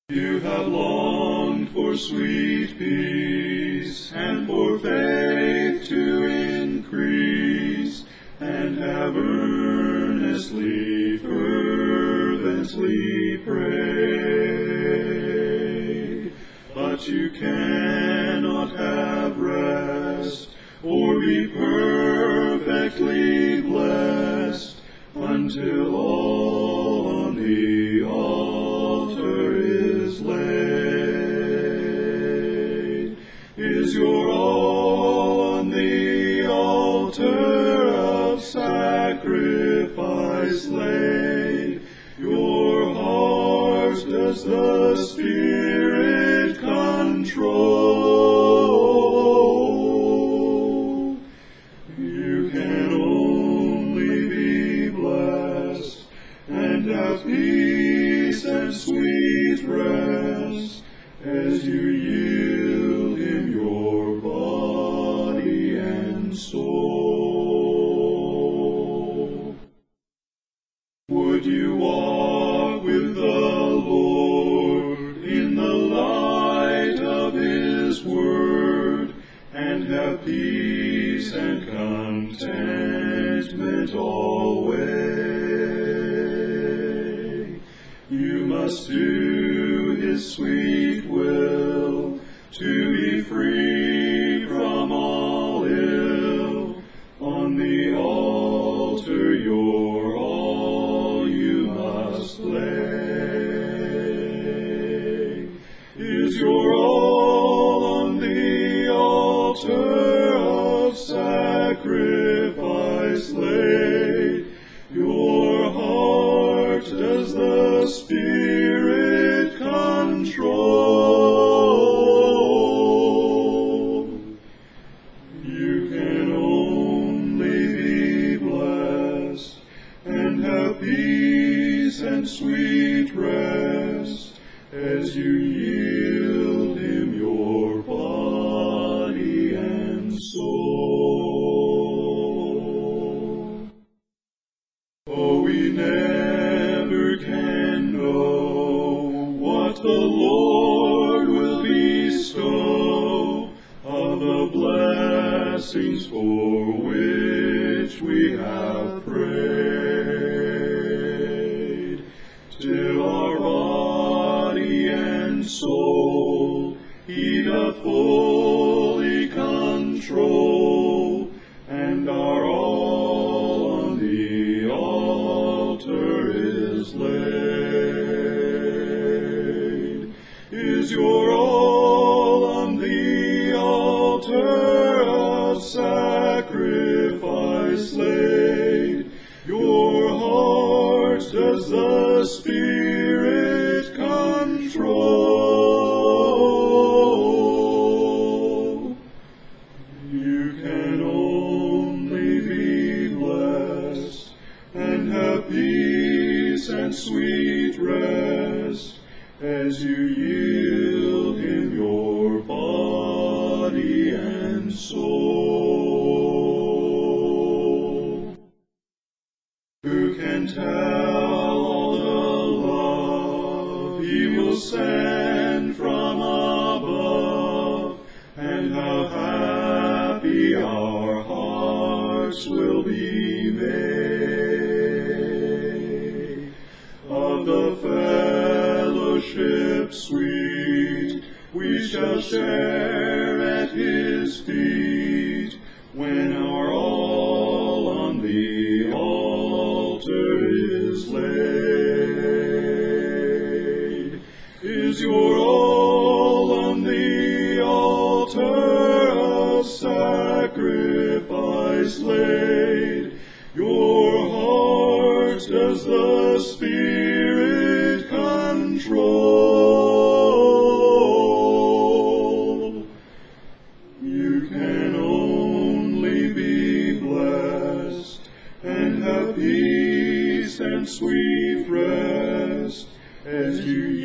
You have longed for sweet peace, and for faith to increase, and have earnestly, fervently prayed. But you cannot have rest, or be perfectly blessed, until all on the altar is laid. Is your all on the altar of sacrifice laid? Your heart does the Spirit control. You can only be blessed and have peace and sweet rest as you yield Him your body and soul. Would you walk with the Lord in the light of His word, and have peace and contentment always? You must do His sweet will, to be free from all ill. On the altar your all you must lay. Is your all on the altar of sacrifice laid? Your heart does the Spirit control. You can only be blessed and have peace and sweet rest as you yield Him your body and soul. Oh, we never can know what the Lord will bestow of the blessings for which we have prayed, till our body and soul He doth fully control, and our all on the altar is laid. Is your all on the altar of sacrifice laid? Your heart does the Spirit control. You can only be blessed and have peace and sweet rest as you yield Him your body and soul. Who can tell all the love He will send from above, and how happy our hearts will be made? Of the fellowship sweet we shall share at His feet, when our all on the altar is laid. Is your all on the altar of sacrifice laid? Your heart does the Spirit control. You can only be blessed and have peace and sweet rest as you